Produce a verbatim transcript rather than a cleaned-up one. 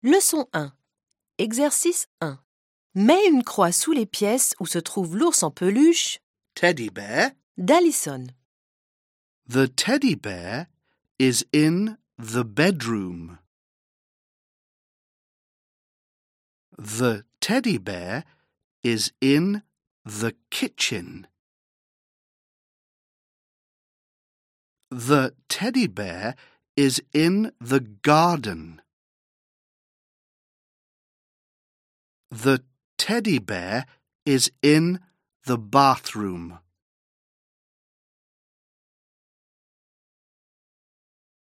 Leçon un. Exercice un. Mets une croix sous les pièces où se trouve l'ours en peluche Teddy bear. d'Alison. The teddy bear is in the bedroom. The teddy bear is in the kitchen. The teddy bear is in the garden. The teddy bear is in the bathroom.